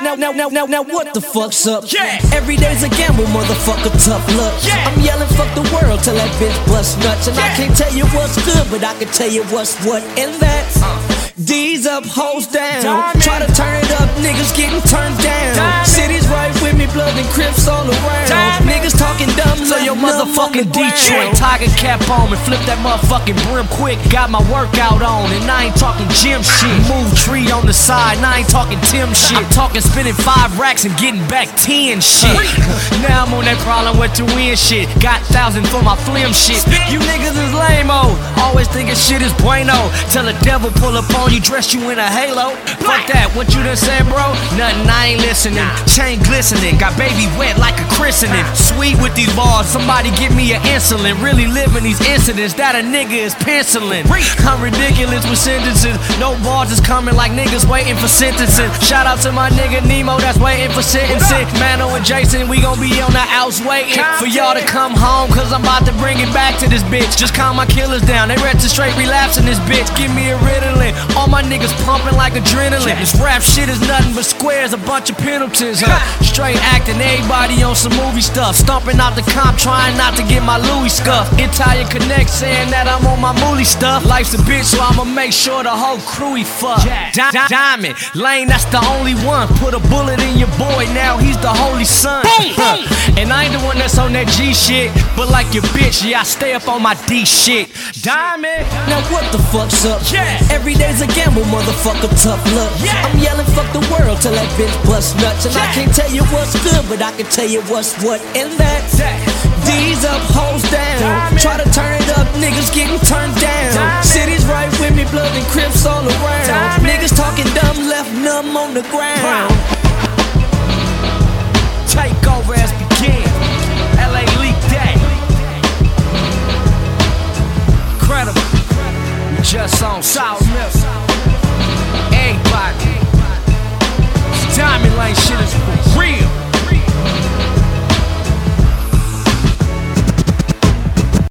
Now, what the fuck's up? Yeah. Every day's a gamble, motherfucker, tough luck. Yeah. I'm yelling, fuck the world till that bitch bust nuts. And I Yeah. can't tell you what's good, but I can tell you what's what. And that's D's up, hoes down. Diamond. Try to turn it up, niggas getting turned down. Diamond. City's right with me, blood and Crips all around. Diamond. Niggas talking dumb, So your motherfucking Detroit time. Tiger cap on and flip that motherfucking brim quick. Got my workout on and I ain't talking gym shit. Move tree on the side and I ain't talking Tim shit. I'm talking spending 5 racks and getting back 10 shit. Now I'm on that problem with to win shit. Got 1,000 for my flim shit. You niggas is lame-o. Always thinking shit is bueno. Till the devil pull up on you, dress you in a halo. Fuck that, what you done said, bro? Nothing, I ain't listening. Chain glistening, got baby wet like a christening. Sweet with these bars, somebody give me an insulin. Really living these incidents that a nigga is penciling. I'm ridiculous with sentences. No bars is coming like niggas waiting for sentencing. Shout out to my nigga Nemo that's waiting for sentencing. Mano and Jason, we gon' be on the outs waiting for y'all to come home, cause I'm about to bring it back to this bitch. Just calm my killers down, they ready to straight relapse in this bitch. Give me a Ritalin, all my niggas pumping like adrenaline. This rap shit is nothing but squares, a bunch of penalties, huh? Straight acting, everybody on some movie stuff. Stomping out the comp, trying not to get my Louis scuffed. Italian Connect saying that I'm on my mooly stuff. Life's a bitch, so I'ma make sure the whole crew he fuck. Diamond, Lane, that's the only one. Put a bullet in your boy, now he's the holy son. And I ain't the one that's on that G shit, but like your bitch, yeah, I stay up on my D shit. Diamond. Now what the fuck's up? Yeah. Every day's a gamble, motherfucker, tough luck. Yeah. I'm yelling, fuck the world till that bitch bust nuts. And I Yeah. can't tell you what's good, but I can tell you what's what. And that's D's up, hoes down. Diamond. Try to turn it up, niggas getting turned down. Diamond. City's right with me, blood and Crips all around. Diamond. Niggas talking dumb, left numb on the ground. Take over as begin. LA Leak Day. Incredible. We just on South Mills. Everybody. This Diamond Lane shit is for real.